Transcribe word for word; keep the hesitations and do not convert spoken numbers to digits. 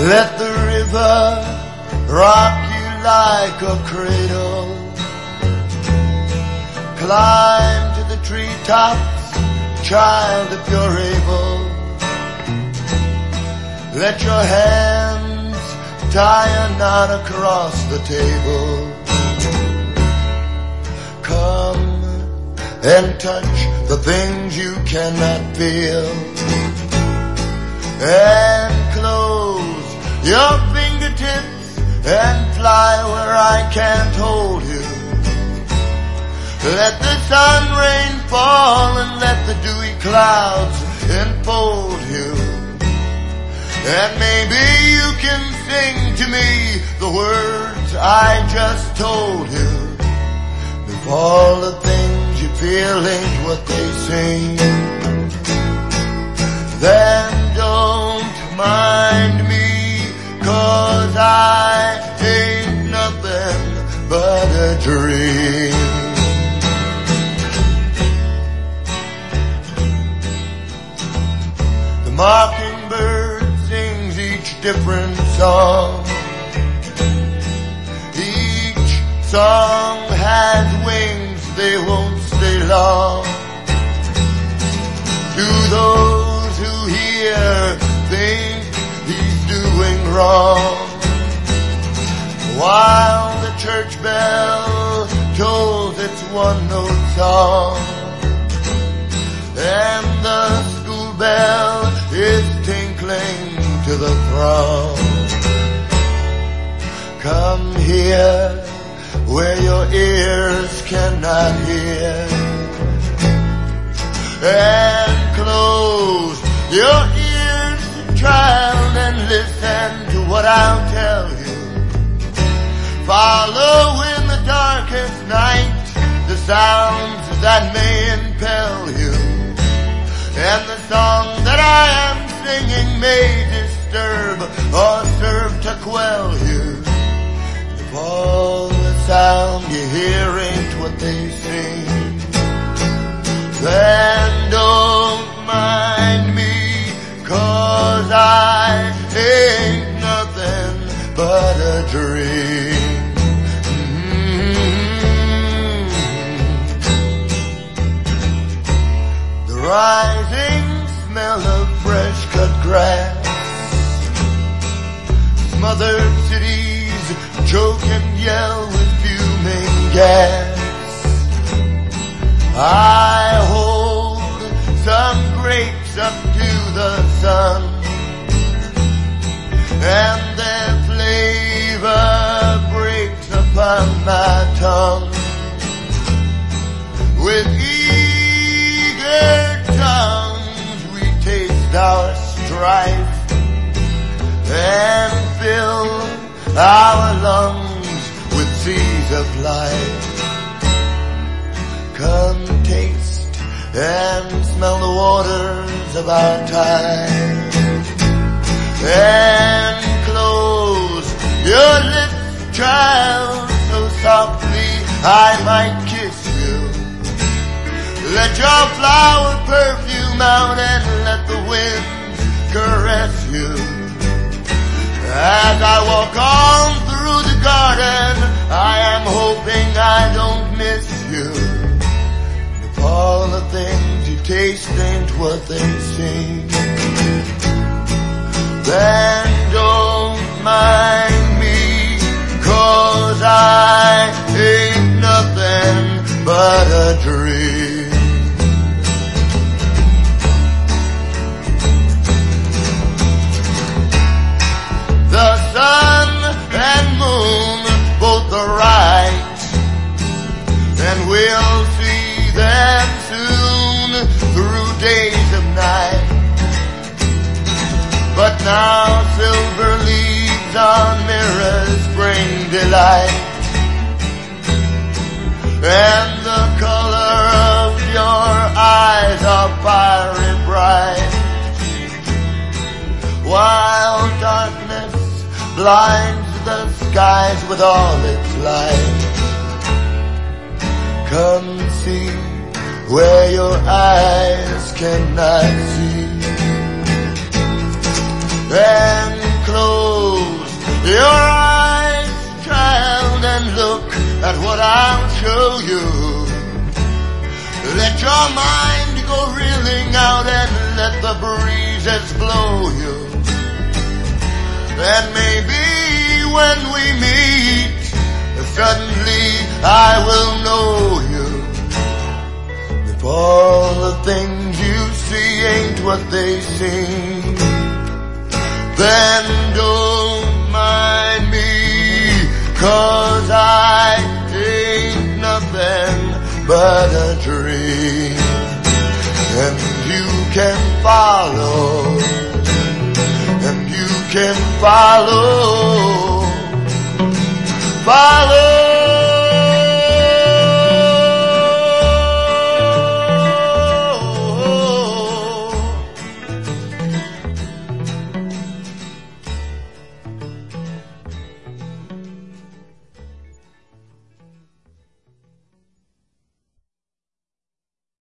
Let the river rock you like a cradle. Climb to the treetops, child, if you're able. Let your hands tie a knot across the table. Come and touch the things you cannot feel, and close your fingertips and fly where I can't hold you. Let the sun rain fall and let the dewy clouds enfold you, and maybe you can sing to me the words I just told you. If all the things you feel ain't what they sing, then don't mind me, 'cause I ain't nothing but a dream. The mockingbird sings each different song. Each song has wings, they won't stay long. To those who hear think he's doing wrong, while the church bell tolls its one-note song, and the school bell is tinkling to the throng. Come here where your ears cannot hear, and close your ears, child, and listen to what I'll tell you. Follow in the darkest night the sounds that may impel you, and the song that I am singing may disturb or serve to quell you. If all the sound you hear ain't what they sing, then don't mind me, 'cause I ain't nothing but a dream. Mm-hmm. The rising smell of fresh cut grass, smothered cities choke and yell with fuming gas. I hold some grapes up to the sun, and their flavor breaks upon my tongue. With eager tongues we taste our strife, and fill our lungs with seas of life. Come taste and smell the waters of our time, and close your lips, child, so softly I might kiss you. Let your flower perfume out and let the winds caress you. As I walk on through the garden, I am hoping I don't miss you. If all the things you taste ain't what they seem, then don't mind me, 'cause I ain't nothing but a dream. The sun and moon both are right, and we'll see them soon through days of night. But now silver leaves on mirrors bring delight, and the color of your eyes are fiery bright, while darkness blinds the skies with all its light. Come see where your eyes cannot see, and close your eyes, child, and look at what I'll show you. Let your mind go reeling out and let the breezes blow you. And maybe when we meet, suddenly I will know you. If all the things you see ain't what they seem, then don't mind me, 'cause I ain't nothing but a dream. And you can follow, and you can follow, follow